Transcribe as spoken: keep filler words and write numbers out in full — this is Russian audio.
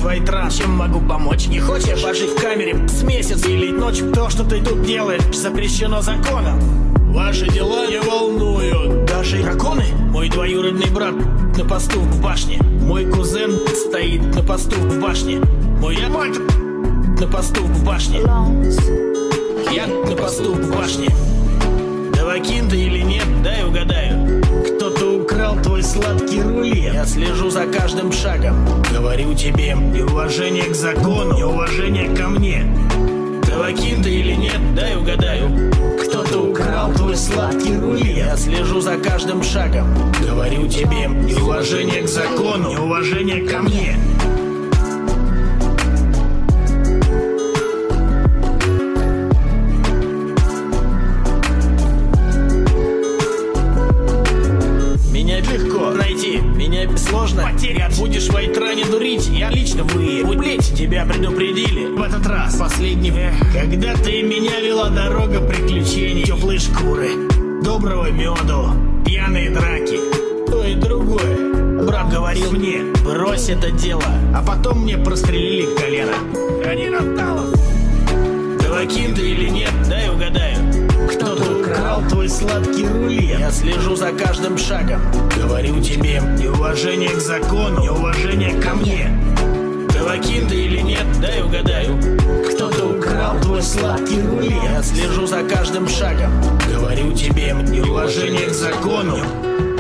Вайтран, чем могу помочь? Не хочешь пожить в камере с месяц или ночь? То, что ты тут делаешь, запрещено законом. Ваши дела не волнуют. Даже драконы? Мой двоюродный брат на посту в башне. Мой кузен стоит на посту в башне. Мой мать на посту в башне. Я на посту в башне. Давакин ты или нет, дай угадаю. Кто-то украл твой сладкий рулет. Я слежу за каждым шагом. Говорю тебе, неуважение к закону, неуважение ко мне. Давакин ты или нет, дай угадаю. Кто-то украл твой сладкий рулет. Я слежу за каждым шагом. Говорю тебе, неуважение к закону, неуважение ко мне. Меня легко найти, меня сложно потерять. Будешь в Вайтране дурить, я лично выебу. Блять, тебя предупредили в этот раз, последний. Эх, когда ты меня вела дорога приключений, теплые шкуры, доброго меду, пьяные драки, то и другое. Брат говорил мне, брось это дело, а потом мне прострелили колено. Они настало. Давакин ты или нет, дай угадаю. Кто-то украл твой сладкий рулет. Я слежу за каждым шагом. Говорю тебе, неуважение к закону, неуважение ко мне. Давакин ты или нет, дай угадаю. Кто-то украл твой сладкий рулет. Я слежу за каждым шагом. Говорю тебе, неуважение к закону.